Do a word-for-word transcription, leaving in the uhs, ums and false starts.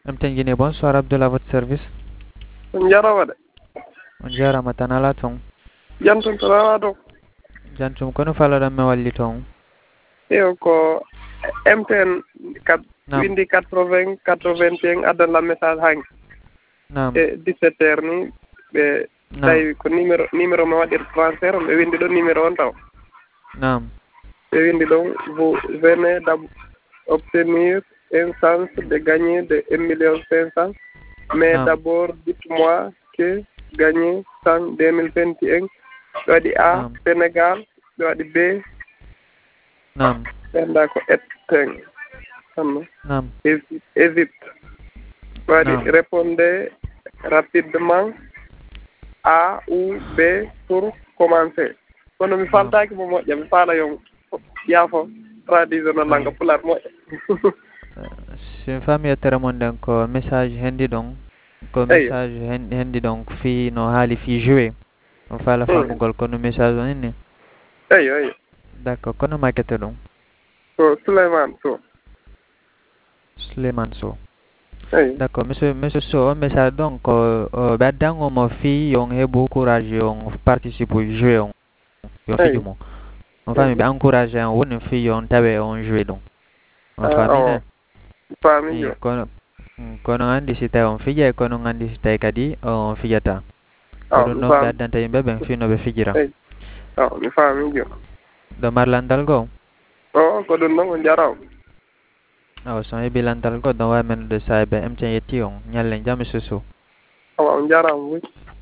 M T N Guinée, bonsoir Abdoul à votre service. On jarama de. On jarama tan ala ton. Jantum to rawa to. Jantum kono falaɗan mi walli ton. Eyo ko M T N kat Naam. windi quatre-vingts quatre-vingt-un addana message hanki. Naam. E dix-sept heures ni ɓe tawi ko numéro numéro mo waɗir transfert ɓe windi ɗon numéro on taw. Naam. ɓe windi ɗon vous venez d'obtenir une chance de gagner de un million cinq cents. Mais Naam. d'abord dites-moi que gagner cent deux mille vingt et un ɓe waɗi A Naam. Sénégal ɓe waɗi B Naam. ɓenda ko Etienne anno Naam. Égypte ɓe waɗi Naam. répondez rapidement A ou B pour commencer kono mi faltaki mo moƴƴa mi faala yon yaafo traditionnel langa pular moƴƴa Sin fami yettere mon nden ko message hendi ɗon ko Eyo. message hen- hendi ɗon ko fi no haali fi joué on faala Mm. famugol kono message on inni eyo eyo d' accord kono makete ɗum ko Souleymane Sow Souleymane Sow eyo d' accord monsieur monsieur Sow on message ɗon ko o ɓe addangomo fi yon heɓu courage yon participe u joué on yon Eyo. fiji mo on fami ɓe encouragé on woni fi yon tawe on joué ɗum on Ah, famine o faami i jo kono mm, kono andi si tawi on fijay kono andi si tawi kadi on fijata ko aw ɗum mi ɗon ɓe faami addanta yimɓe ɓen fi no ɓe fijira eyi aw mi faami jo ɗo mar landal goo o ko ɗum noon o jaraw aw so heeɓi landal goo ɗon wawi men de sahibe M T N yetti on ñallen jaam monsieur Sow awa o jarama wi